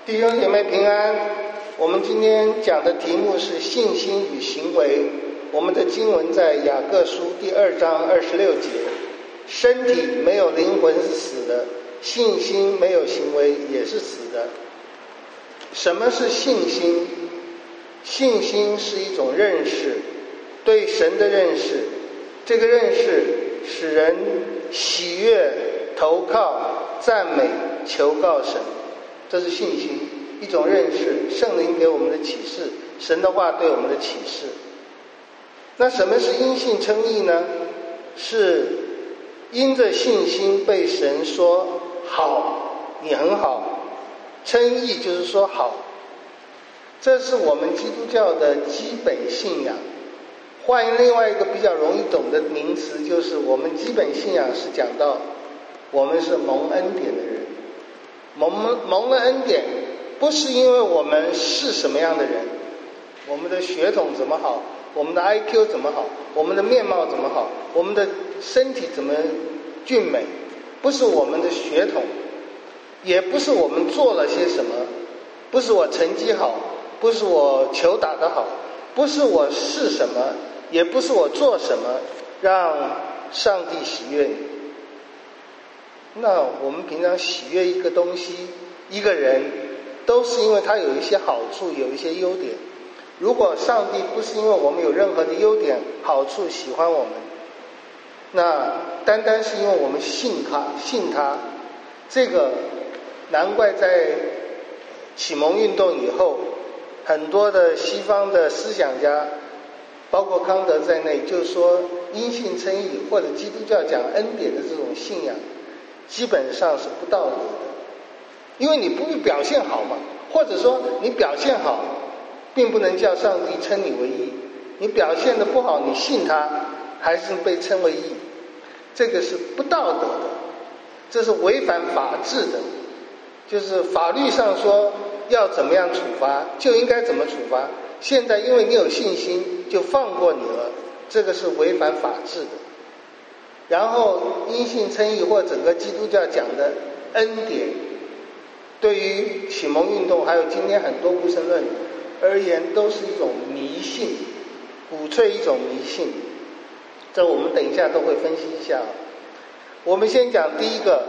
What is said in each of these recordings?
弟兄姐妹平安，我们今天讲的题目是信心与行为。我们的经文在雅各书第2章26节，身体没有灵魂是死的，信心没有行为也是死的。什么是信心？信心是一种认识，对神的认识。这个认识使人喜悦、投靠、赞美、求告神，这是信心，一种认识，圣灵给我们的启示，神的话对我们的启示。那什么是因信称义呢？是因着信心被神说好，你很好，称义就是说好。这是我们基督教的基本信仰。换另外一个比较容易懂的名词，就是我们基本信仰是讲到我们是蒙恩典的人。蒙了恩典，不是因为我们是什么样的人，我们的血统怎么好，我们的 IQ 怎么好，我们的面貌怎么好，我们的身体怎么俊美，不是我们的血统，也不是我们做了些什么，不是我成绩好，不是我球打得好，不是我是什么，也不是我做什么让上帝喜悦你。那我们平常喜悦一个东西一个人，都是因为他有一些好处，有一些优点。如果上帝不是因为我们有任何的优点好处喜欢我们，那单单是因为我们信他，这个难怪在启蒙运动以后，很多的西方的思想家包括康德在内，就说因信称义或者基督教讲恩典的这种信仰基本上是不道德的。因为你不会表现好嘛，或者说你表现好并不能叫上帝称你为义，你表现的不好，你信他还是被称为义，这个是不道德的，这是违反法治的。就是法律上说要怎么样处罚就应该怎么处罚，现在因为你有信心就放过你了，这个是违反法治的。然后因信称义或整个基督教讲的恩典，对于启蒙运动还有今天很多无神论而言，都是一种迷信，鼓吹一种迷信。这我们等一下都会分析一下。我们先讲第一个，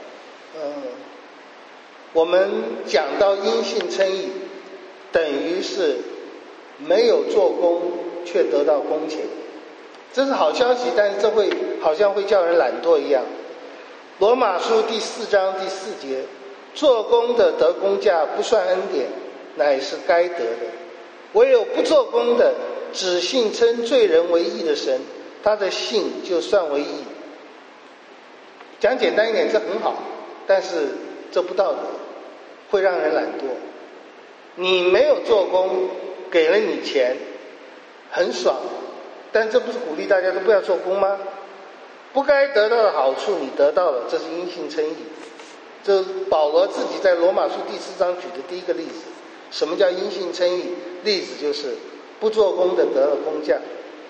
我们讲到因信称义，等于是没有做工却得到工钱，这是好消息，但是这会好像会叫人懒惰一样。罗马书第4章第4节，做工的得工价不算恩典，乃是该得的。唯有不做工的，只信称罪人为义的神，他的信就算为义。讲简单一点，这很好，但是这不道德，会让人懒惰。你没有做工，给了你钱，很爽，但这不是鼓励大家都不要做工吗？不该得到的好处你得到了，这是因信称义。这保罗自己在罗马书第4章举的第一个例子。什么叫因信称义？例子就是不做工的得了工价。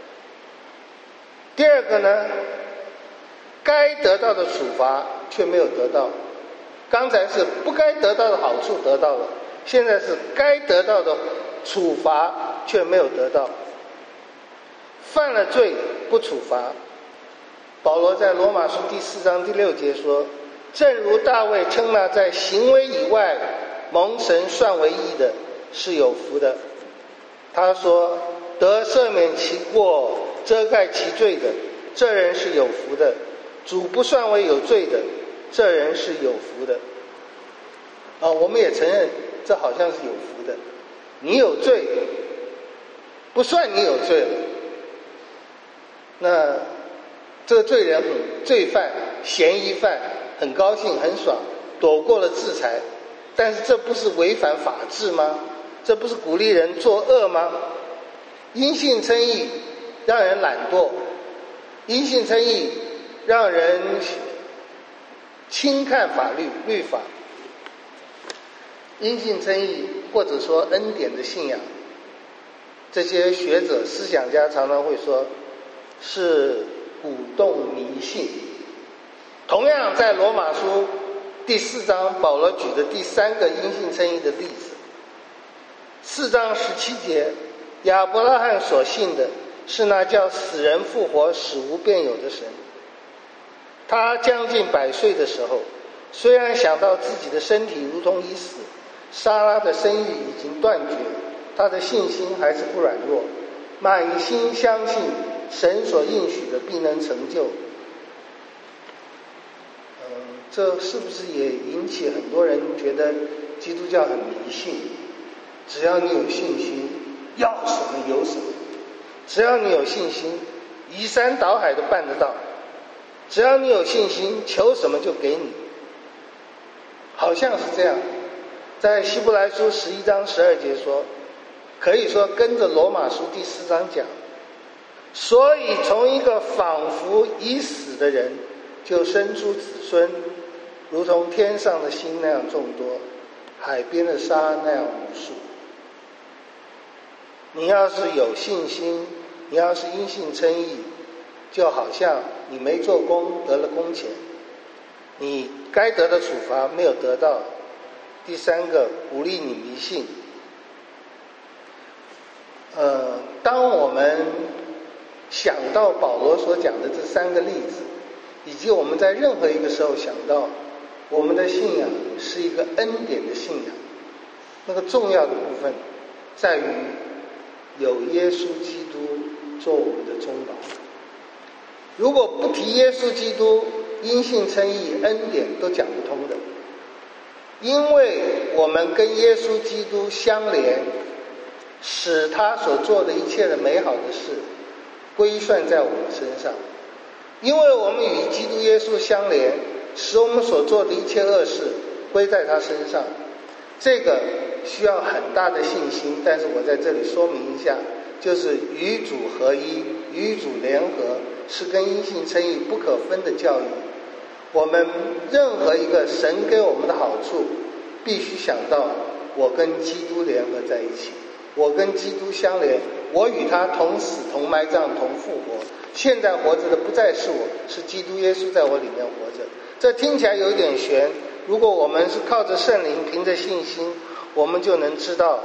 第二个呢，该得到的处罚却没有得到。刚才是不该得到的好处得到了，现在是该得到的处罚却没有得到。犯了罪不处罚。保罗在罗马书第4章第6节说，正如大卫称那在行为以外蒙神算为义的是有福的。他说，得赦免其过遮盖其罪的，这人是有福的。主不算为有罪的，这人是有福的。我们也承认这好像是有福的，你有罪不算你有罪了，那这个罪人罪犯嫌疑犯很高兴很爽，躲过了制裁。但是这不是违反法治吗？这不是鼓励人作恶吗？因信称义让人懒惰，因信称义让人轻看法律法。因信称义或者说恩典的信仰，这些学者思想家常常会说是鼓动迷信。同样在罗马书第4章保罗举的第3个因信称义的例子。4章17节，亚伯拉罕所信的是那叫死人复活使无变有的神。他将近100岁的时候，虽然想到自己的身体如同已死，撒拉的生育已经断绝，他的信心还是不软弱，满心相信神所应许的必能成就。这是不是也引起很多人觉得基督教很迷信？只要你有信心，要什么有什么；只要你有信心，移山倒海都办得到；只要你有信心，求什么就给你。好像是这样。在希伯来书11章12节说，可以说跟着罗马书第4章讲，所以从一个仿佛已死的人就生出子孙，如同天上的星那样众多，海边的沙那样无数。你要是有信心，你要是因信称义，就好像你没做工得了工钱，你该得的处罚没有得到。第3个，鼓励你迷信。当我们想到保罗所讲的这3个例子，以及我们在任何一个时候想到我们的信仰是一个恩典的信仰，那个重要的部分在于有耶稣基督做我们的中保。如果不提耶稣基督，因信称义、恩典都讲不通的。因为我们跟耶稣基督相连，使他所做的一切的美好的事归算在我们身上。因为我们与基督耶稣相连，使我们所做的一切恶事归在他身上。这个需要很大的信心，但是我在这里说明一下，就是与主合一、与主联合，是跟因信称义不可分的教育。我们任何一个神给我们的好处，必须想到我跟基督联合在一起，我跟基督相连，我与他同死同埋葬同复活。现在活着的不再是我，是基督耶稣在我里面活着。这听起来有一点悬，如果我们是靠着圣灵，凭着信心，我们就能知道，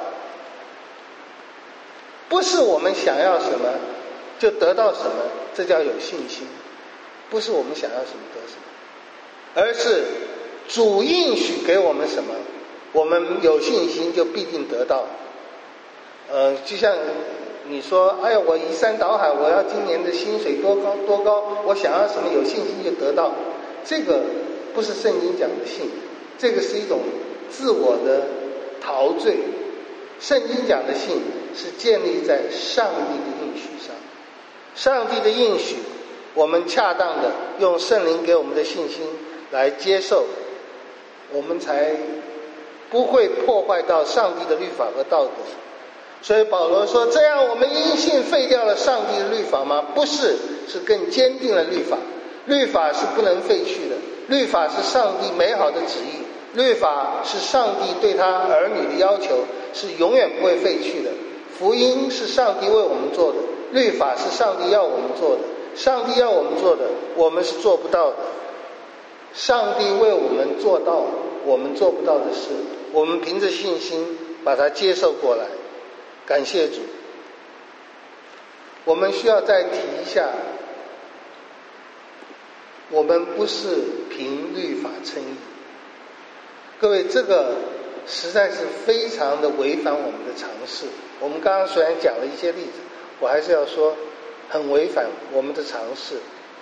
不是我们想要什么就得到什么，这叫有信心。不是我们想要什么得什么，而是主应许给我们什么，我们有信心就必定得到。就像你说，哎呀，我移山倒海，我要今年的薪水多高多高，我想要什么有信心就得到，这个不是圣经讲的信，这个是一种自我的陶醉。圣经讲的信是建立在上帝的应许上，上帝的应许我们恰当的用圣灵给我们的信心来接受，我们才不会破坏到上帝的律法和道德。所以保罗说，这样我们因信废掉了上帝的律法吗？不是，是更坚定了律法。律法是不能废去的，律法是上帝美好的旨意，律法是上帝对他儿女的要求，是永远不会废去的。福音是上帝为我们做的，律法是上帝要我们做的，上帝要我们做的我们是做不到的，上帝为我们做到我们做不到的事，我们凭着信心把它接受过来。感谢主。我们需要再提一下，我们不是凭律法称义。各位，这个实在是非常的违反我们的常识。我们刚刚虽然讲了一些例子，我还是要说很违反我们的常识。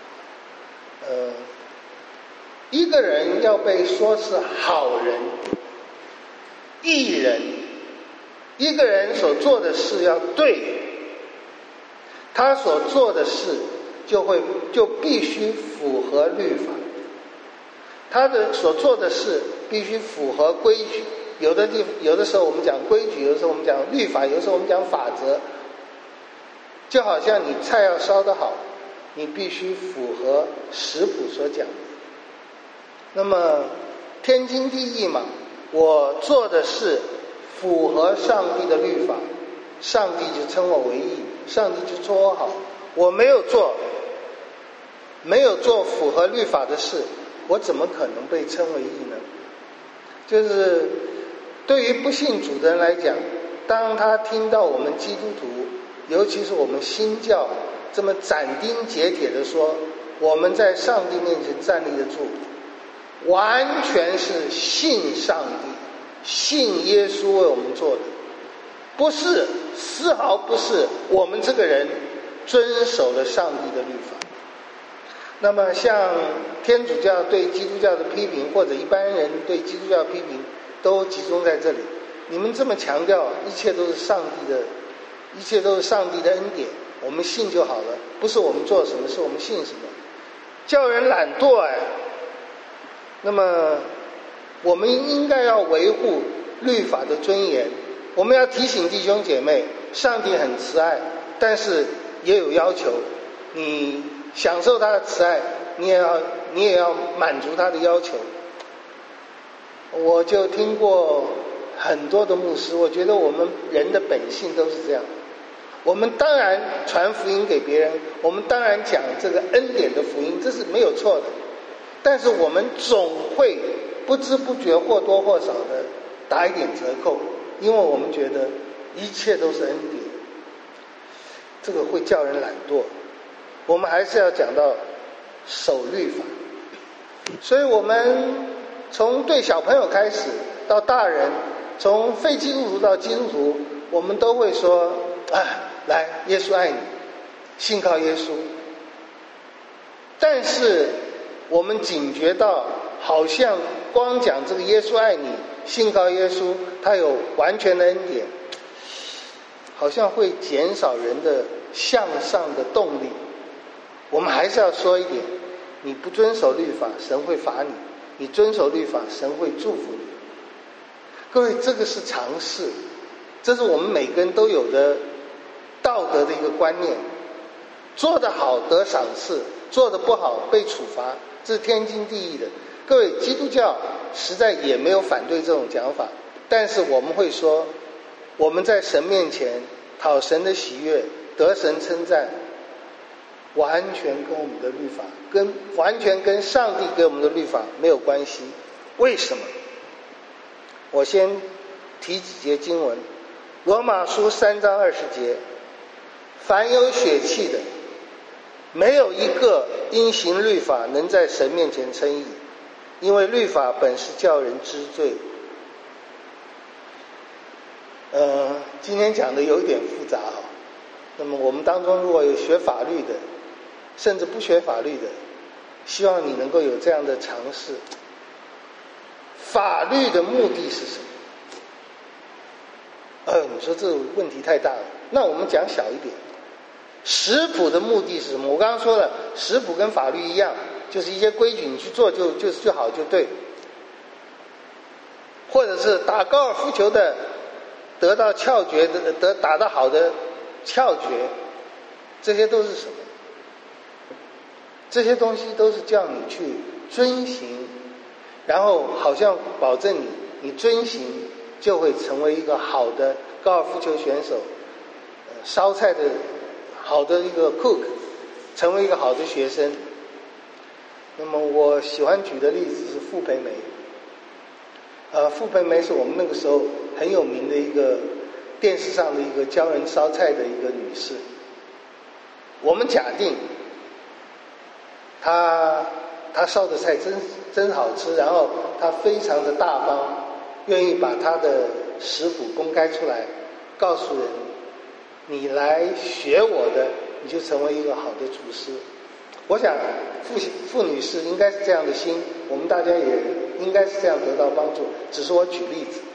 一个人要被说是好人、义人，一个人所做的事要对，他所做的事就必须符合律法，他的所做的事必须符合规矩。有的时候我们讲规矩，有的时候我们讲律法，有的时候我们讲法则。就好像你菜要烧得好，你必须符合食谱所讲的。那么天经地义嘛，我做的事符合上帝的律法，上帝就称我为义，上帝就说我好。我没有做符合律法的事，我怎么可能被称为义呢？ 就是对于不信主的人来讲，当他听到我们基督徒，尤其是我们新教这么斩钉截铁的说我们在上帝面前站立得住，完全是信上帝，信耶稣为我们做的，不是，丝毫不是我们这个人遵守了上帝的律法。那么像天主教对基督教的批评，或者一般人对基督教的批评，都集中在这里。你们这么强调一切都是上帝的，一切都是上帝的恩典，我们信就好了，不是我们做什么，是我们信什么，叫人懒惰哎。那么我们应该要维护律法的尊严，我们要提醒弟兄姐妹，上帝很慈爱，但是也有要求，你享受他的慈爱，你也要满足他的要求。我就听过很多的牧师，我觉得我们人的本性都是这样，我们当然传福音给别人，我们当然讲这个恩典的福音，这是没有错的，但是我们总会不知不觉或多或少的打一点折扣，因为我们觉得一切都是恩典，这个会叫人懒惰。我们还是要讲到守律法，所以我们从对小朋友开始到大人，从非基督徒到基督徒，我们都会说来，耶稣爱你，信靠耶稣。但是我们警觉到，好像光讲这个耶稣爱你，信靠耶稣，他有完全的恩典，好像会减少人的向上的动力。我们还是要说一点，你不遵守律法，神会罚你；你遵守律法，神会祝福你。各位，这个是常识，这是我们每个人都有的道德的一个观念。做得好得赏赐，做得不好被处罚，这是天经地义的。各位，基督教实在也没有反对这种讲法，但是我们会说，我们在神面前讨神的喜悦，得神称赞，完全跟我们的律法，完全跟上帝给我们的律法没有关系。为什么？我先提几节经文。罗马书3章20节，凡有血气的，没有一个因行律法能在神面前称义，因为律法本是叫人知罪。今天讲的有一点复杂哦。那么我们当中如果有学法律的，甚至不学法律的，希望你能够有这样的尝试。法律的目的是什么？你说这个问题太大了，那我们讲小一点。食谱的目的是什么？我刚刚说了，食谱跟法律一样，就是一些规矩你去做就好就对。或者是打高尔夫球的得到窍诀的打得好的窍诀，这些都是什么？这些东西都是叫你去遵行，然后好像保证你遵行就会成为一个好的高尔夫球选手，烧菜的好的一个 cook， 成为一个好的学生。那么我喜欢举的例子是傅培梅。傅培梅是我们那个时候很有名的一个电视上的一个教人烧菜的一个女士。我们假定她烧的菜真好吃，然后她非常的大方，愿意把她的食谱公开出来，告诉人你来学我的，你就成为一个好的厨师。我想傅女士应该是这样的心，我们大家也应该是这样得到帮助，只是我举例子。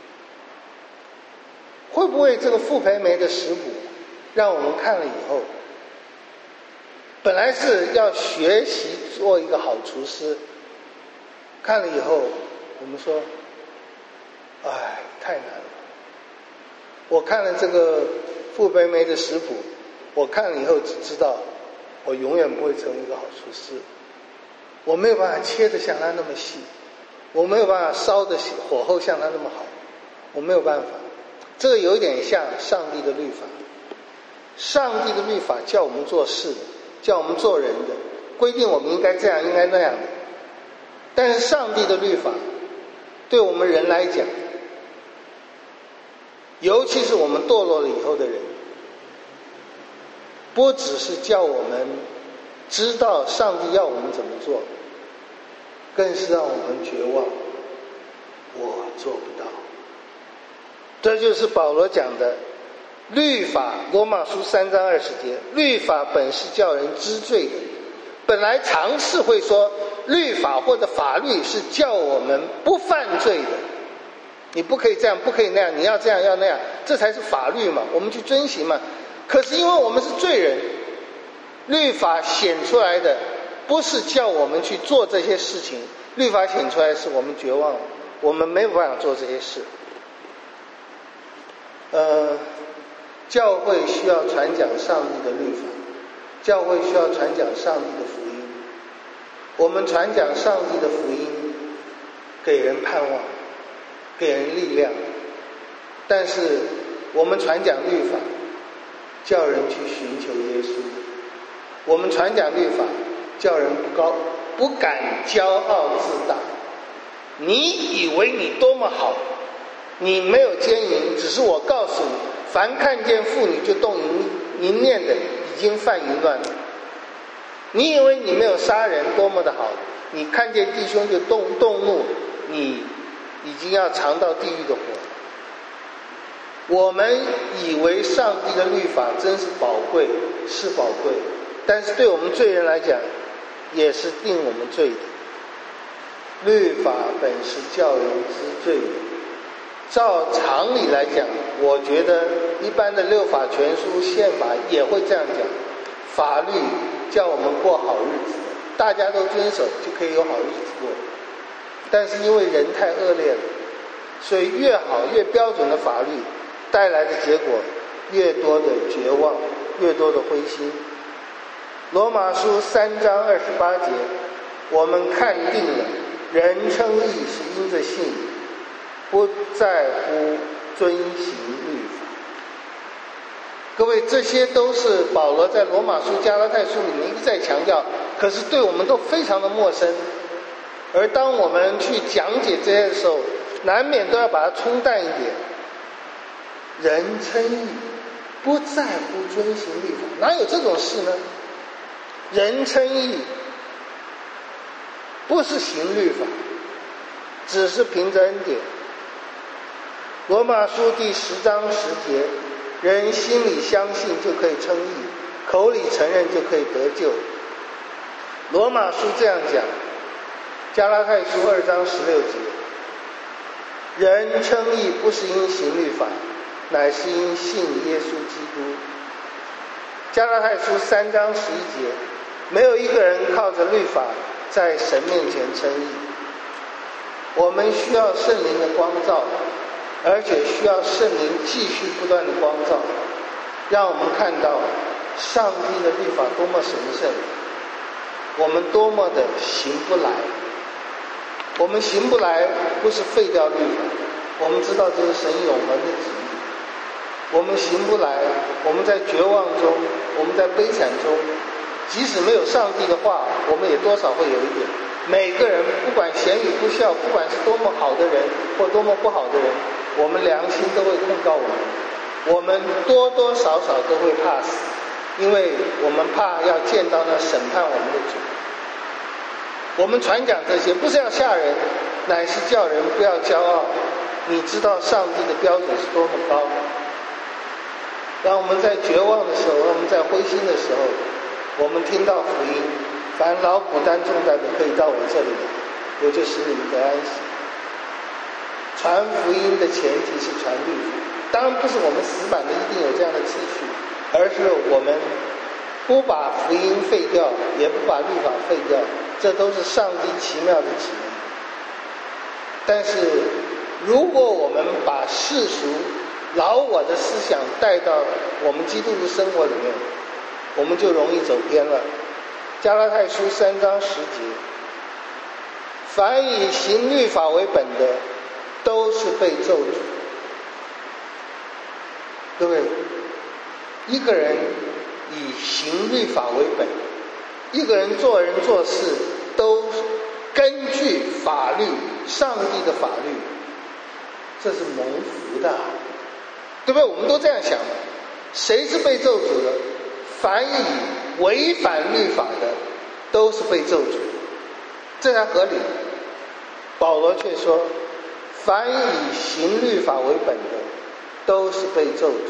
会不会这个傅培梅的食谱让我们看了以后，本来是要学习做一个好厨师，看了以后我们说太难了。我看了这个傅培梅的食谱，我看了以后只知道我永远不会成为一个好厨师。我没有办法切得像他那么细，我没有办法烧的火候像他那么好，我没有办法。这个有一点像上帝的律法。上帝的律法叫我们做事的，叫我们做人的，规定我们应该这样应该那样的。但是上帝的律法对我们人来讲，尤其是我们堕落了以后的人，不只是叫我们知道上帝要我们怎么做，更是让我们绝望，我做不到。这就是保罗讲的律法，罗马书3章20节，律法本是叫人知罪的。本来常识会说律法或者法律是叫我们不犯罪的，你不可以这样，不可以那样，你要这样要那样，这才是法律嘛，我们去遵行嘛。可是因为我们是罪人，律法显出来的不是叫我们去做这些事情，律法显出来是我们绝望了，我们没有办法做这些事。教会需要传讲上帝的律法，教会需要传讲上帝的福音。我们传讲上帝的福音，给人盼望，给人力量。但是我们传讲律法，叫人去寻求耶稣。我们传讲律法，叫人不敢骄傲自大。你以为你多么好，你没有奸淫，只是我告诉你，凡看见妇女就动淫念的，已经犯淫乱了。你以为你没有杀人多么的好，你看见弟兄就动怒，你已经要尝到地狱的火。我们以为上帝的律法真是宝贵，是宝贵，但是对我们罪人来讲，也是定我们罪的。律法本是叫人知罪的。照常理来讲，我觉得一般的六法全书宪法也会这样讲，法律叫我们过好日子，大家都遵守就可以有好日子过。但是因为人太恶劣了，所以越好越标准的法律带来的结果，越多的绝望，越多的灰心。罗马书3章28节，我们看定了人称义是因着信，不在乎遵行律法。各位，这些都是保罗在罗马书、加拉太书里面一再强调，可是对我们都非常的陌生。而当我们去讲解这些的时候，难免都要把它冲淡一点。人称义，不在乎遵行律法，哪有这种事呢？人称义，不是行律法，只是凭着恩典。罗马书第10章10节，人心里相信就可以称义，口里承认就可以得救。罗马书这样讲，加拉太书2章16节，人称义不是因行律法，乃是因信耶稣基督。加拉太书3章11节，没有一个人靠着律法在神面前称义。我们需要圣灵的光照，而且需要圣灵继续不断的光照，让我们看到上帝的律法多么神圣，我们多么的行不来。我们行不来不是废掉律法，我们知道这是神永恒的旨意。我们行不来，我们在绝望中，我们在悲惨中，即使没有上帝的话，我们也多少会有一点。每个人不管贤与不孝，不管是多么好的人或多么不好的人，我们良心都会控告我们，我们多多少少都会怕死，因为我们怕要见到那审判我们的主。我们传讲这些不是要吓人，乃是叫人不要骄傲。你知道上帝的标准是多么高。当我们在绝望的时候，我们在灰心的时候，我们听到福音，凡劳苦担重担的可以到我这里来，我就使你们得安息。传福音的前提是传律法，当然不是我们死板的一定有这样的次序，而是我们不把福音废掉，也不把律法废掉，这都是上帝奇妙的旨意。但是如果我们把世俗老我的思想带到我们基督的生活里面，我们就容易走偏了。加拉太书3章10节，凡以行律法为本的，都是被咒诅。各位，一个人以行律法为本，一个人做人做事都根据法律，上帝的法律，这是蒙福的，对不对？我们都这样想的。谁是被咒诅的？凡以违反律法的，都是被咒诅，这才合理。保罗却说，凡以行律法为本的，都是被咒诅。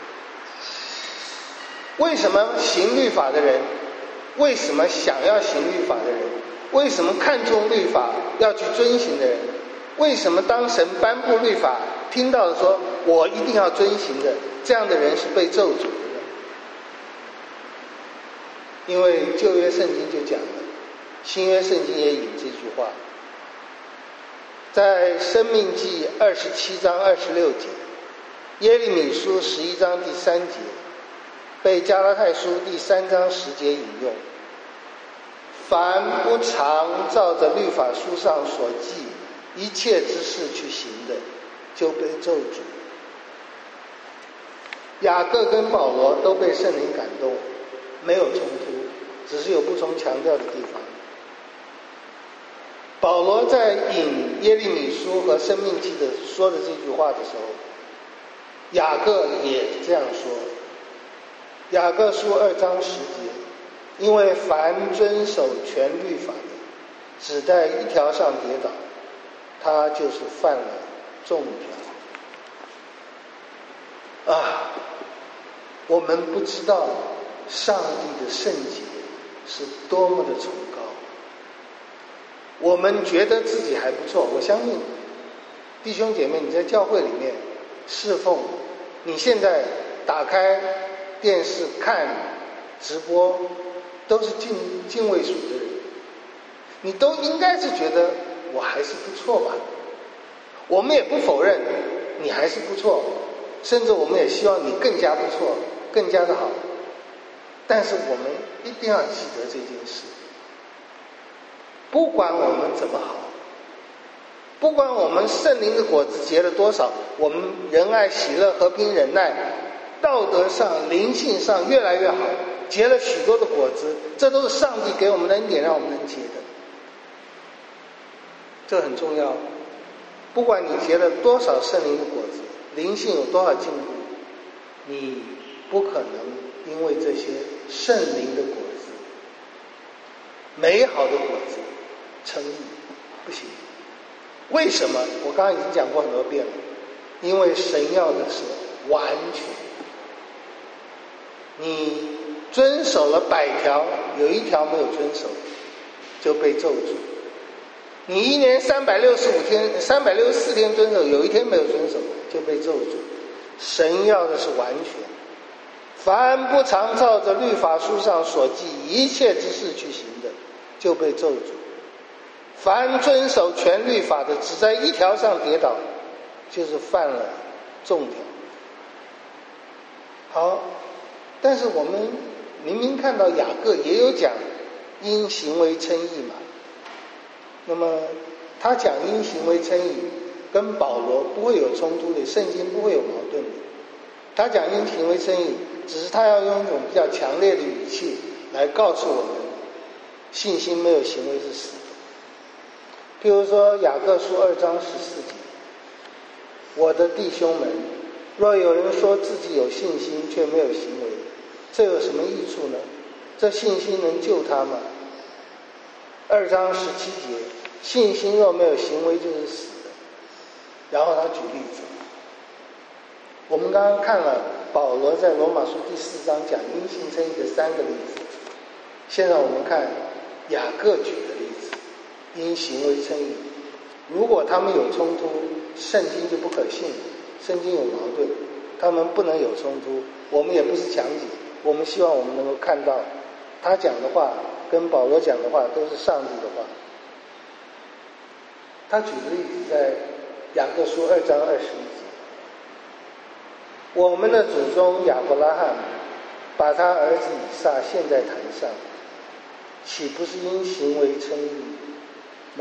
为什么行律法的人，为什么想要行律法的人，为什么看重律法要去遵行的人，为什么当神颁布律法听到的说我一定要遵行的，这样的人是被咒诅的呢？因为旧约圣经就讲了，新约圣经也引这句话，在申命记27章26节，耶利米书11章第3节，被加拉太书第3章10节引用。凡不常照着律法书上所记一切之事去行的，就被咒诅。雅各跟保罗都被圣灵感动，没有冲突，只是有不同强调的地方。保罗在引耶利米书和申命记的说的这句话的时候，雅各也这样说。雅各书2章10节，因为凡遵守全律法的，只在一条上跌倒，他就是犯了众条。我们不知道上帝的圣洁是多么的崇高。我们觉得自己还不错，我相信弟兄姐妹，你在教会里面侍奉，你现在打开电视看直播，都是敬畏主的人，你都应该是觉得我还是不错吧。我们也不否认你还是不错，甚至我们也希望你更加不错，更加的好。但是我们一定要记得这件事，不管我们怎么好，不管我们圣灵的果子结了多少，我们仁爱、喜乐、和平、忍耐，道德上、灵性上越来越好，结了许多的果子，这都是上帝给我们的恩典，让我们能结的。这很重要。不管你结了多少圣灵的果子，灵性有多少进步，你不可能因为这些圣灵的果子、美好的果子称义，不行。为什么？我刚刚已经讲过很多遍了，因为神要的是完全。你遵守了100条，有一条没有遵守，就被咒诅。你一年364天遵守，有一天没有遵守，就被咒诅。神要的是完全。凡不常照着律法书上所记一切之事去行的，就被咒诅。凡遵守全律法的，只在一条上跌倒，就是犯了众条。好，但是我们明明看到雅各也有讲因行为称义嘛，那么他讲因行为称义跟保罗不会有冲突的，圣经不会有矛盾的。他讲因行为称义，只是他要用一种比较强烈的语气来告诉我们，信心没有行为是死的。譬如说雅各书2章14节，我的弟兄们，若有人说自己有信心却没有行为，这有什么益处呢？这信心能救他吗？2章17节，信心若没有行为就是死的。然后他举例子，我们刚刚看了保罗在罗马书第4章讲因信称义的3个例子，现在我们看雅各举的例子，因行为称义。如果他们有冲突，圣经就不可信，圣经有矛盾，他们不能有冲突。我们也不是强解，我们希望我们能够看到他讲的话跟保罗讲的话都是上帝的话。他举的例子在雅各书2章21节，我们的祖宗亚伯拉罕把他儿子以撒献在坛上，岂不是因行为称义吗？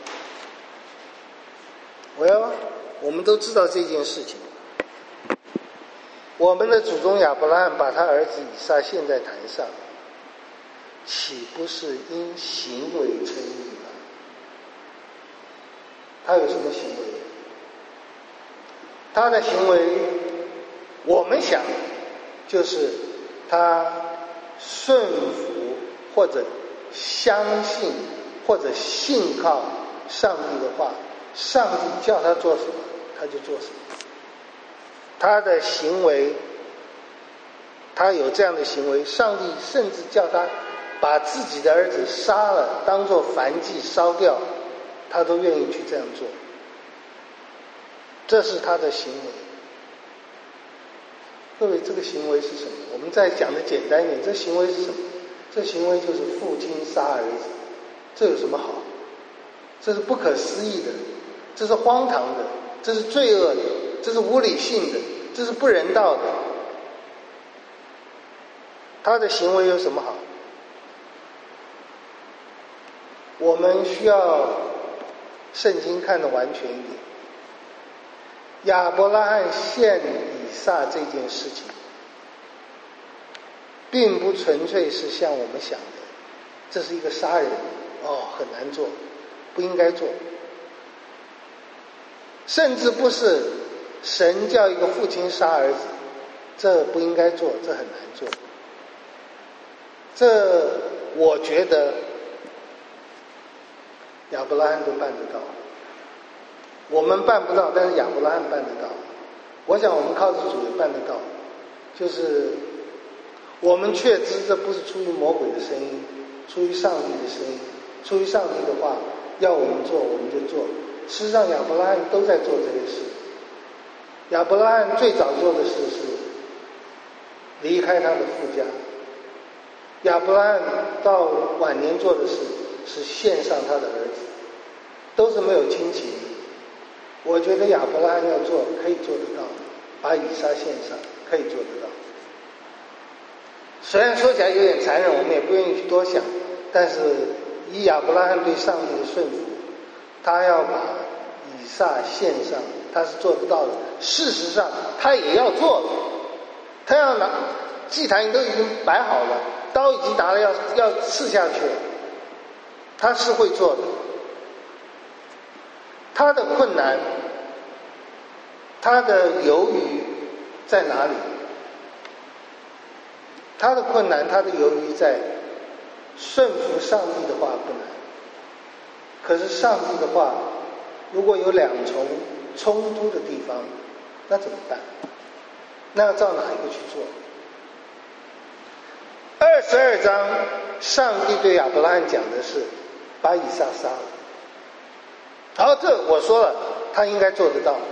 我们都知道这件事情。我们的祖宗亚伯拉罕把他儿子以撒献在坛上，岂不是因行为称义吗？ 他有什么行为？他的行为，我们想就是他顺服或者相信或者信靠上帝的话，上帝叫他做什么他就做什么。他的行为，他有这样的行为，上帝甚至叫他把自己的儿子杀了当作燔祭烧掉，他都愿意去这样做。这是他的行为。各位，这个行为是什么？我们再讲的简单一点，这行为是什么？这行为就是父亲杀儿子，这有什么好？这是不可思议的，这是荒唐的，这是罪恶的，这是无理性的，这是不人道的。他的行为有什么好？我们需要圣经看得完全一点。亚伯拉罕献以撒这件事情，并不纯粹是像我们想的，这是一个杀人，很难做，不应该做。甚至不是神叫一个父亲杀儿子，这不应该做，这很难做。这我觉得亚伯拉罕都办得到，我们办不到，但是亚伯拉罕办得到。我想我们靠着主也办得到，就是我们确知这不是出于魔鬼的声音，出于上帝的声音，出于上帝的话，要我们做我们就做。事实上亚伯拉罕都在做这些事。亚伯拉罕最早做的事是离开他的父家，亚伯拉罕到晚年做的事是献上他的儿子，都是没有亲情的。我觉得亚伯拉罕要做可以做得到，把以撒献上可以做得到。虽然说起来有点残忍，我们也不愿意去多想，但是以亚伯拉罕对上帝的顺服，他要把以撒献上，他是做得到的。事实上他也要做的，他要拿祭坛都已经摆好了，刀已经拿了要刺下去了，他是会做的。他的困难，他的犹豫在哪里？他的困难，他的犹豫在顺服上帝的话不难，可是上帝的话如果有两重冲突的地方，那怎么办？那要照哪一个去做？22章上帝对亚伯拉罕讲的是把以撒杀了，好，这我说了他应该做得到。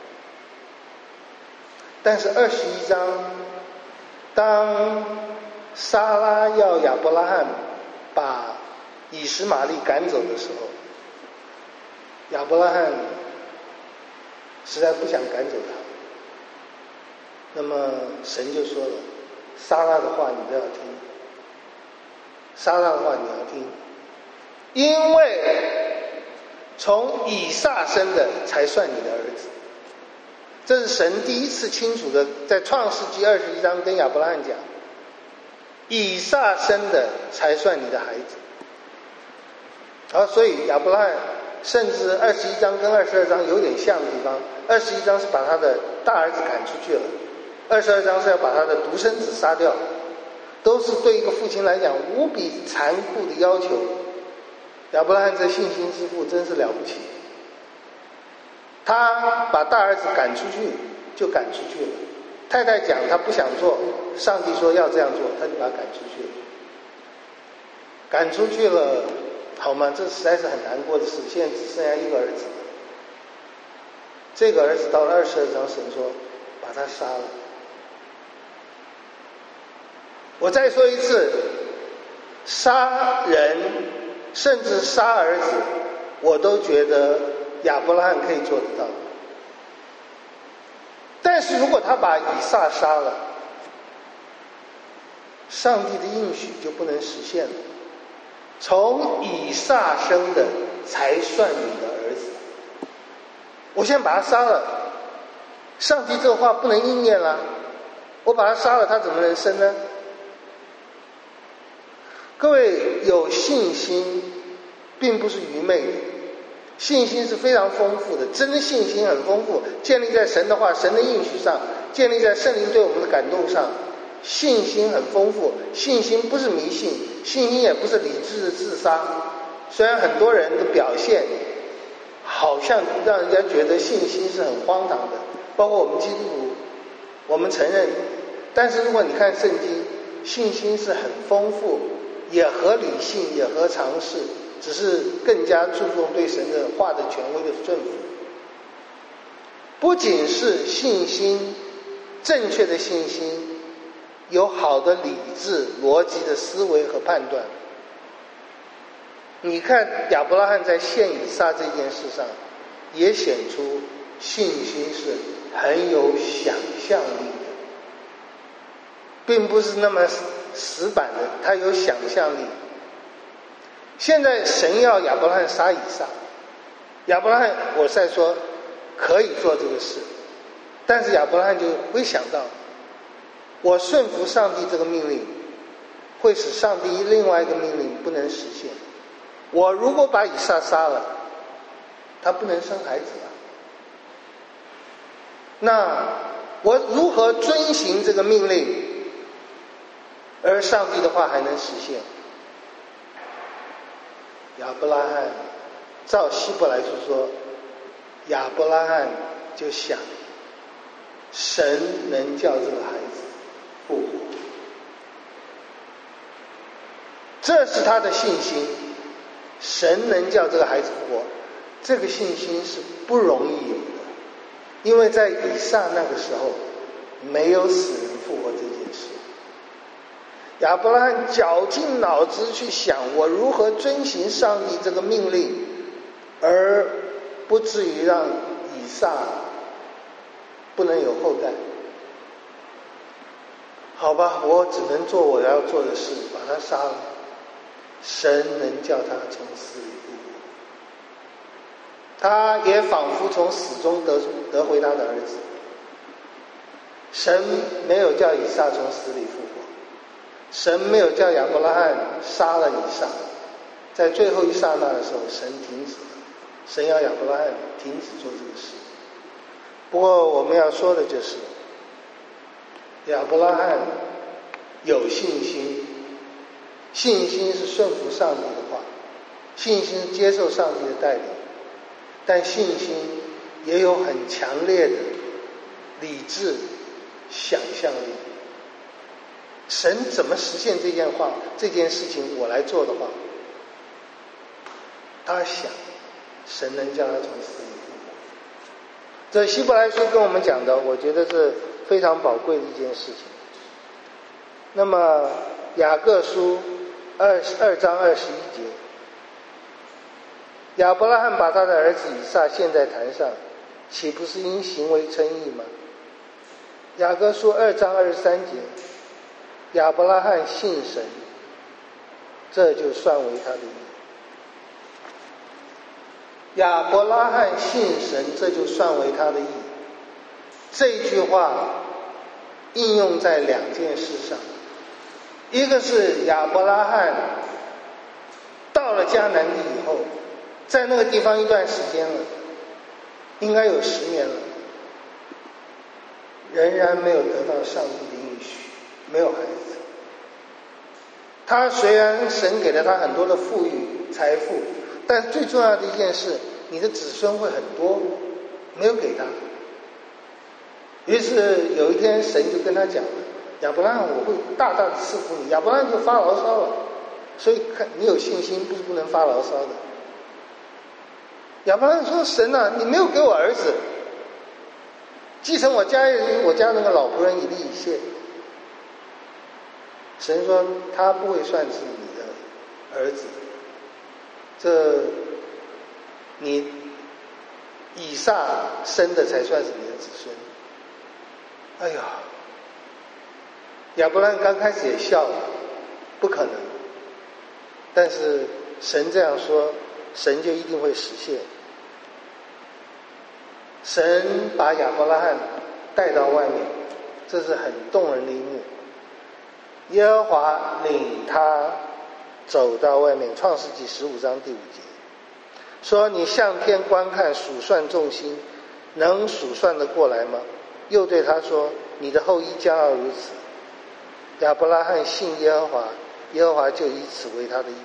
但是21章当撒拉要亚伯拉罕把以实玛利赶走的时候，亚伯拉罕实在不想赶走他，那么神就说了，撒拉的话你不要听，撒拉的话你要听，因为从以撒生的才算你的儿子。这是神第一次清楚的在创世纪21章跟亚伯拉罕讲，以撒生的才算你的孩子。好，所以亚伯拉罕甚至21章跟22章有点像的地方，21章是把他的大儿子赶出去了，22章是要把他的独生子杀掉，都是对一个父亲来讲无比残酷的要求。亚伯拉罕这信心之父真是了不起，他把大儿子赶出去就赶出去了，太太讲他不想做，上帝说要这样做，他就把他赶出去了。赶出去了，好吗？这实在是很难过的事，现在只剩下一个儿子，这个儿子到了22章，神说把他杀了。我再说一次，杀人甚至杀儿子，我都觉得亚伯拉罕可以做得到。但是如果他把以撒杀了，上帝的应许就不能实现了。从以撒生的才算你的儿子。我现在把他杀了，上帝这话不能应验了，我把他杀了，他怎么能生呢？各位，有信心并不是愚昧的， 信心是非常丰富的，真信心很丰富，建立在神的话、神的应许上，建立在圣灵对我们的感动上。信心很丰富，信心不是迷信，信心也不是理智的自杀。虽然很多人的表现好像让人家觉得信心是很荒唐的，包括我们基督徒，我们承认，但是如果你看圣经，信心是很丰富，也合理性，也合常识，只是更加注重对神的话的权威的顺服。不仅是信心，正确的信心，有好的理智逻辑的思维和判断。你看亚伯拉罕在献以撒这件事上也显出信心是很有想象力的，并不是那么死板的，他有想象力。现在神要亚伯拉罕杀以撒，亚伯拉罕我在说可以做这个事，但是亚伯拉罕就会想到，我顺服上帝这个命令会使上帝另外一个命令不能实现。我如果把以撒杀了，他不能生孩子了，那我如何遵行这个命令，而上帝的话还能实现？亚伯拉罕照希伯来书说，亚伯拉罕就想，神能叫这个孩子复活，这是他的信心。神能叫这个孩子复活，这个信心是不容易有的，因为在以撒那个时候没有死人复活这件事。亚伯拉罕绞尽脑汁去想，我如何遵行上帝这个命令，而不至于让以撒不能有后代。好吧，我只能做我要做的事，把他杀了。神能叫他从死里复活，他也仿佛从死中得回他的儿子。神没有叫以撒从死里复活，神没有叫亚伯拉罕杀了以撒，在最后一刹那的时候，神停止了，神要亚伯拉罕停止做这个事。不过我们要说的就是，亚伯拉罕有信心，信心是顺服上帝的话，信心是接受上帝的带领，但信心也有很强烈的理智想象力。神怎么实现这件事情我来做的话，他想神能叫他从死里复活。这希伯来书跟我们讲的，我觉得是非常宝贵的一件事情。那么雅各书2章21节，亚伯拉罕把他的儿子以撒献在坛上，岂不是因行为称义吗？雅各书2章23节，亚伯拉罕信神，这就算为他的义。亚伯拉罕信神，这就算为他的义。这一句话应用在两件事上，一个是亚伯拉罕到了迦南地以后，在那个地方一段时间了，应该有10年了，仍然没有得到上帝的应许，没有孩子。他虽然神给了他很多的富裕财富，但最重要的一件事，你的子孙会很多，没有给他。于是有一天神就跟他讲了，亚伯拉罕，我会大大的赐福你。亚伯拉罕就发牢骚了，所以看你有信心不是不能发牢骚的。亚伯拉罕说，神啊，你没有给我儿子，继承我家那个老仆人以利以谢。神说他不会算是你的儿子，这你以撒生的才算是你的子孙。哎呀，亚伯拉罕刚开始也笑了，不可能。但是神这样说，神就一定会实现。神把亚伯拉罕带到外面，这是很动人的一幕。耶和华领他走到外面，创世纪15章第5节。 说你向天观看，数算众星，能数算得过来吗？又对他说，你的后裔将要如此。亚伯拉罕信耶和华，耶和华就以此为他的义。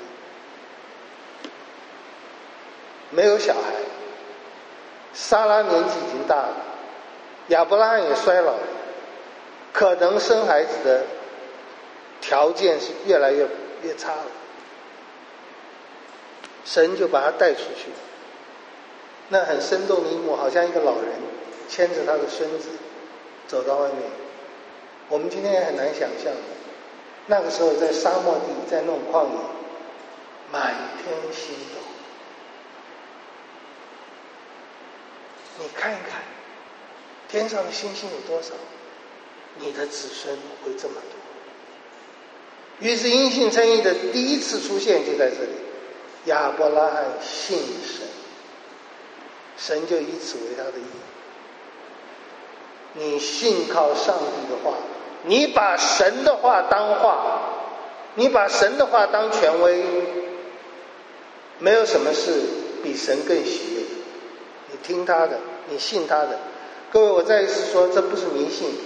没有小孩，撒拉年纪已经大了，亚伯拉罕也衰老了，可能生孩子的条件是越来越差了。神就把他带出去，那很生动的一幕，好像一个老人牵着他的孙子走到外面。我们今天也很难想象，那个时候在沙漠地，在那种旷野，满天星斗，你看一看天上的星星有多少，你的子孙会这么多。于是因信称义的第一次出现就在这里，亚伯拉罕信神，神就以此为他的义。你信靠上帝的话，你把神的话当话，你把神的话当权威，没有什么事比神更喜悦的。你听他的，你信他的。各位，我再一次说，这不是迷信。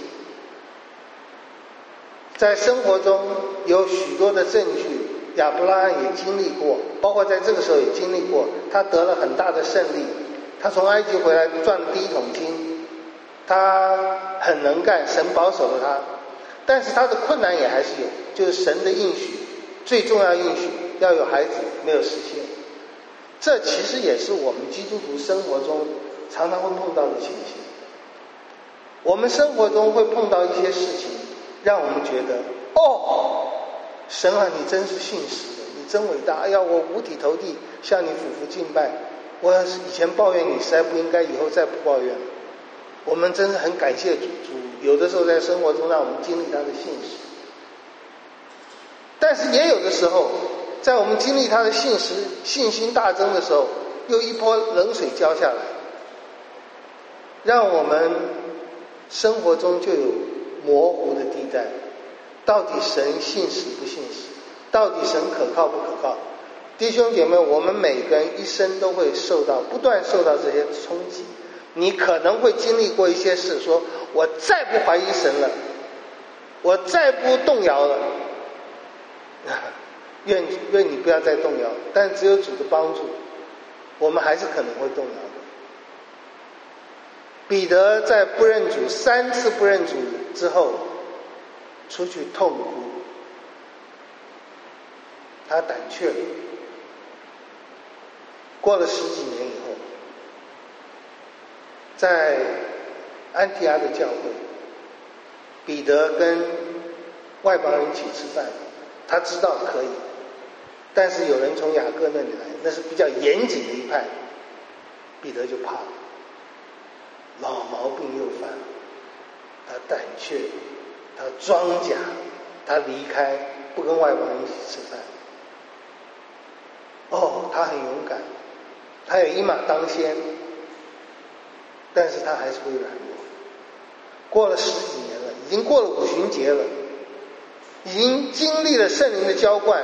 在生活中有许多的证据，亚伯拉罕也经历过，包括在这个时候也经历过，他得了很大的胜利，他从埃及回来赚了第一桶金，他很能干，神保守了他，但是他的困难也还是有，就是神的应许，最重要应许要有孩子没有实现。这其实也是我们基督徒生活中常常会碰到的情形。我们生活中会碰到一些事情，让我们觉得，神啊，你真是信实的，你真伟大，哎呀，我五体投地向你俯伏敬拜，我以前抱怨你实在不应该，以后再不抱怨了。我们真是很感谢主，有的时候在生活中让我们经历他的信实，但是也有的时候在我们经历他的信实，信心大增的时候，又一波冷水浇下来，让我们生活中就有模糊的地带，到底神信实不信实，到底神可靠不可靠。弟兄姐妹，我们每个人一生都会不断受到这些冲击。你可能会经历过一些事，说我再不怀疑神了，我再不动摇了，愿你不要再动摇，但只有主的帮助，我们还是可能会动摇的。彼得在不认主3次不认主之后，出去痛哭，他胆怯了。过了10几年以后，在安提阿的教会，彼得跟外邦人一起吃饭，他知道可以，但是有人从雅各那里来，那是比较严谨的一派，彼得就怕了，老毛病又犯了，他胆怯，他装假，他离开，不跟外邦人一起吃饭。他很勇敢，他有一马当先，但是他还是会软弱。过了10几年了，已经过了五旬节了，已经经历了圣灵的浇灌，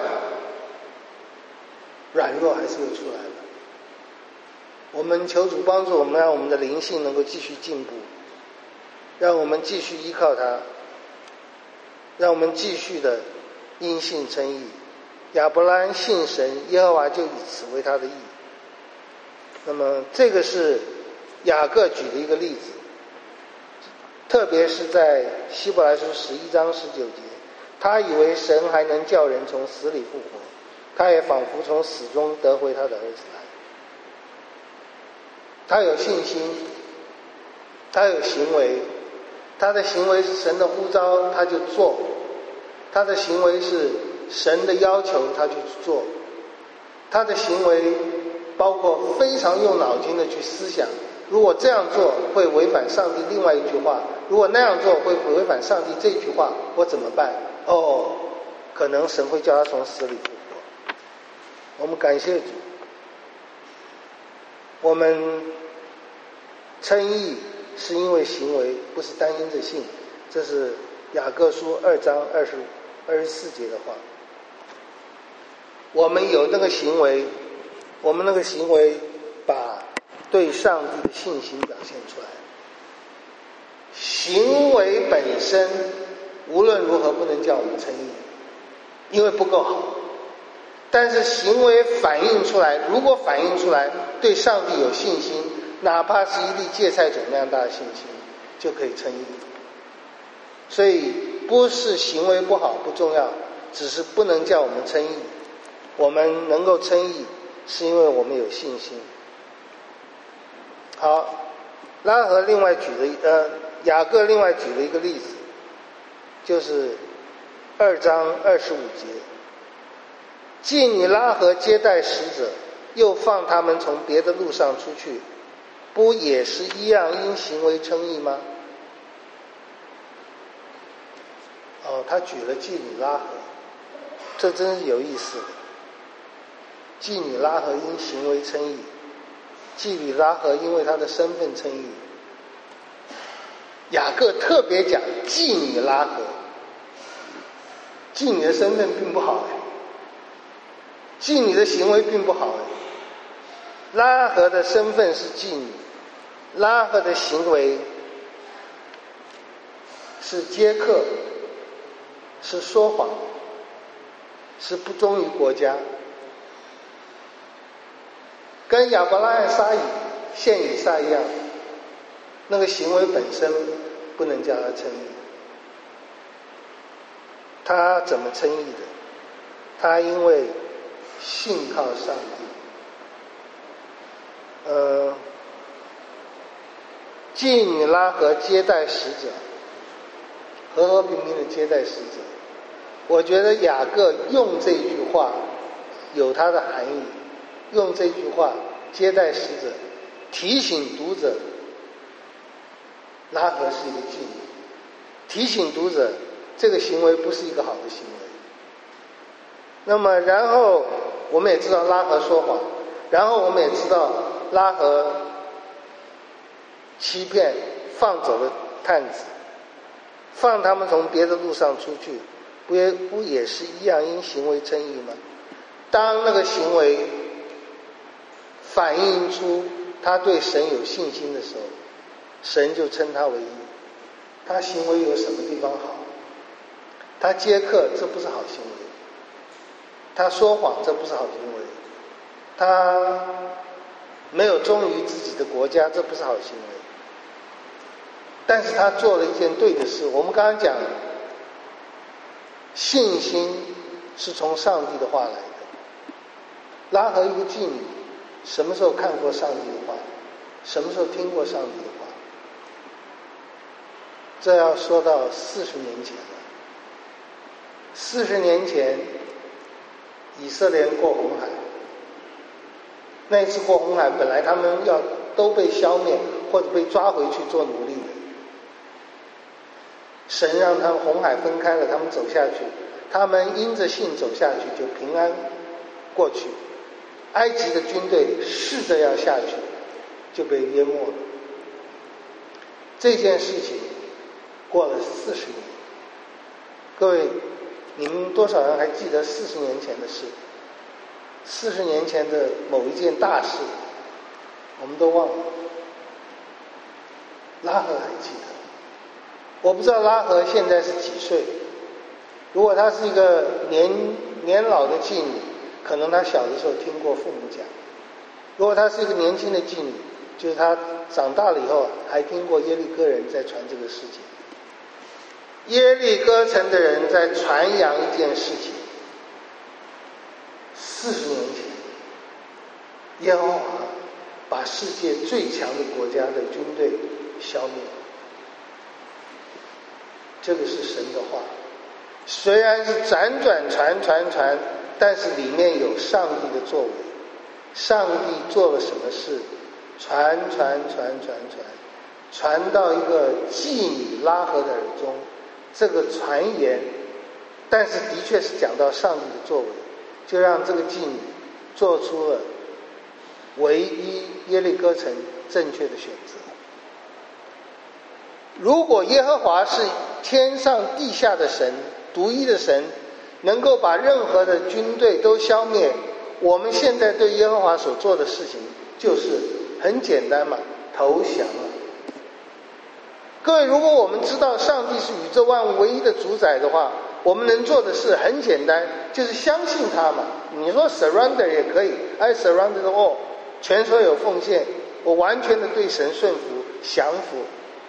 软弱还是会出来了。我们求主帮助我们，让我们的灵性能够继续进步，让我们继续依靠他，让我们继续的因信称义。亚伯拉罕信神，耶和华就以此为他的义。那么这个是雅各举的一个例子，特别是在希伯来书11章19节，他以为神还能叫人从死里复活，他也仿佛从死中得回他的儿子来。他有信心，他有行为，他的行为是神的呼召他就做，他的行为是神的要求他去做，他的行为包括非常用脑筋的去思想，如果这样做会违反上帝另外一句话，如果那样做会违反上帝这句话，我怎么办？可能神会叫他从死里复活。我们感谢主，我们称义是因为行为，不是单因着信，这是雅各书2章24节的话。我们有那个行为，我们那个行为对上帝的信心表现出来。行为本身无论如何不能叫我们称义，因为不够好。但是行为反映出来，如果反映出来对上帝有信心，哪怕是一粒芥菜种那样大的信心，就可以称义。所以不是行为不好不重要，只是不能叫我们称义。我们能够称义，是因为我们有信心。好，雅各另外举了一个例子，就是2章25节，妓女拉合接待使者，又放他们从别的路上出去，不也是一样因行为称义吗？他举了妓女拉合，这真是有意思的。妓女拉合因行为称义，妓女拉合因为她的身份称义。雅各特别讲妓女拉合，妓女的身份并不好妓女的行为并不好拉合的身份是妓女，拉合的行为是接客，是说谎，是不忠于国家，跟亚伯拉罕献以撒一样，那个行为本身不能叫他称义。他怎么称义的？他因为信靠上帝。妓女拉合接待使者，和和平平的接待使者。我觉得雅各用这句话有它的含义，用这句话接待使者，提醒读者拉合是一个妓女，提醒读者这个行为不是一个好的行为。那么然后我们也知道拉合说谎，然后我们也知道拉合欺骗放走了探子，放他们从别的路上出去，不也是一样因行为称义吗？当那个行为反映出他对神有信心的时候，神就称他为义。他行为有什么地方好？他接客，这不是好行为；他说谎，这不是好行为；他没有忠于自己的国家，这不是好行为。但是他做了一件对的事。我们刚刚讲信心是从上帝的话来的。拉合一个妓女，什么时候看过上帝的话？什么时候听过上帝的话？这要说到40年前了。40年前以色列人过红海，那一次过红海，本来他们要都被消灭或者被抓回去做奴隶的，神让他们红海分开了，他们走下去，他们因着信走下去，就平安过去。埃及的军队试着要下去，就被淹没了。这件事情过了40年，各位，你们多少人还记得40年前的事？40年前的某一件大事，我们都忘了。拉合还记得。我不知道拉合现在是几岁。如果她是一个年老的妓女，可能她小的时候听过父母讲；如果她是一个年轻的妓女，就是她长大了以后还听过耶利哥人在传这个事情。耶利哥城的人在传扬一件事情：40年前，耶和华把世界最强的国家的军队消灭了。这个是神的话，虽然是辗转传，但是里面有上帝的作为。上帝做了什么事？传到一个妓女拉合的耳中。这个传言，但是的确是讲到上帝的作为，就让这个妓女做出了唯一耶利哥城正确的选择。如果耶和华是天上地下的神，独一的神，能够把任何的军队都消灭，我们现在对耶和华所做的事情就是很简单嘛，投降了。各位，如果我们知道上帝是宇宙万物唯一的主宰的话，我们能做的事很简单，就是相信他嘛。你说 surrender 也可以 ，I surrender all， 全所有奉献，我完全的对神顺服、降服。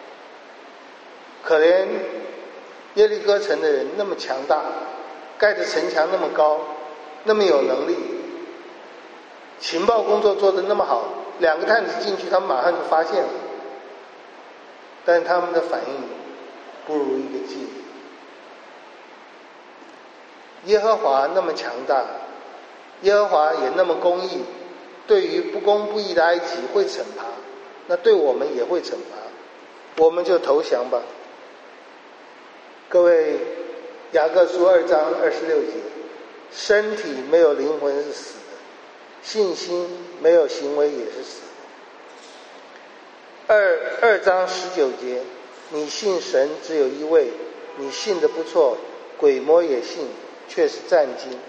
可怜耶利哥城的人那么强大，盖的城墙那么高，那么有能力，情报工作做得那么好，2个探子进去，他们马上就发现了，但他们的反应不如一个劲。耶和华那么强大，耶和华也那么公义，对于不公不义的埃及会惩罚，那对我们也会惩罚，我们就投降吧。各位，雅各书2章26节，身体没有灵魂是死的，信心没有行为也是死的。2章19节，你信神只有一位，你信得不错，鬼魔也信，却是战惊。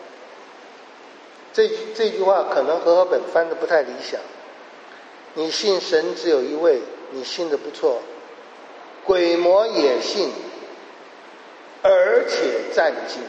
这句话可能和合本翻得不太理想。你信神只有一位，你信得不错，鬼魔也信，而且战惊。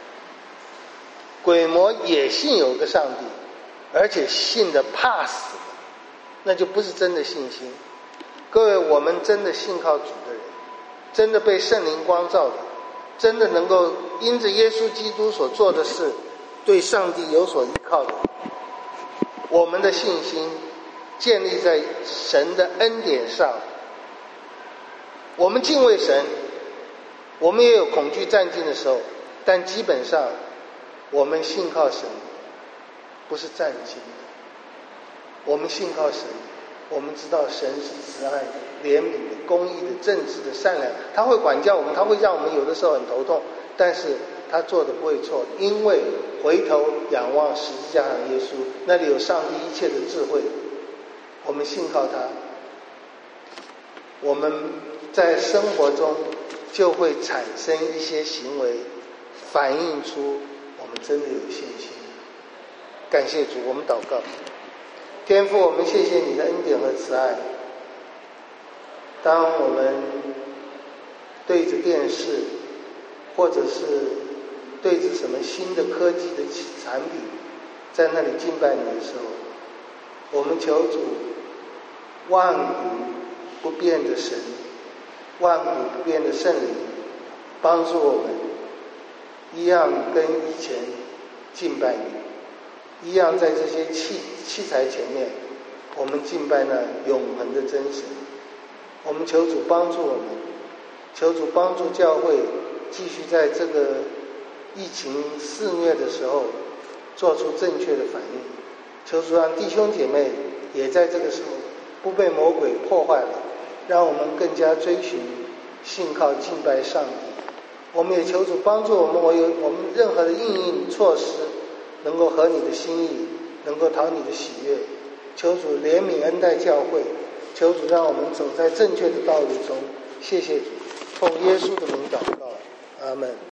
鬼魔也信有个上帝，而且信得怕死，那就不是真的信心。各位，我们真的信靠主的人，真的被圣灵光照的，真的能够因着耶稣基督所做的事对上帝有所依靠的，我们的信心建立在神的恩典上。我们敬畏神，我们也有恐惧战惊的时候，但基本上我们信靠神不是战惊的，我们信靠神，我们知道神是慈爱的、怜悯的、公义的、正直的、善良，他会管教我们，他会让我们有的时候很头痛，但是他做的不会错，因为回头仰望十字架上耶稣，那里有上帝一切的智慧，我们信靠他，我们在生活中就会产生一些行为，反映出我们真的有信心。感谢主，我们祷告。天父，我们谢谢你的恩典和慈爱。当我们对着电视，或者是对着什么新的科技的产品，在那里敬拜你的时候，我们求主万古不变的神，万古不变的圣灵，帮助我们一样跟以前敬拜你，一样在这些器材前面，我们敬拜那永恒的真神。我们求主帮助我们，求主帮助教会继续在这个疫情肆虐的时候做出正确的反应，求主让弟兄姐妹也在这个时候不被魔鬼破坏了，让我们更加追寻信靠敬拜上帝。我们也求主帮助我们，我们任何的应措施能够合你的心意，能够讨你的喜悦。求主怜悯恩待教会，求主让我们走在正确的道路中。谢谢主，奉耶稣的名祷告，阿们。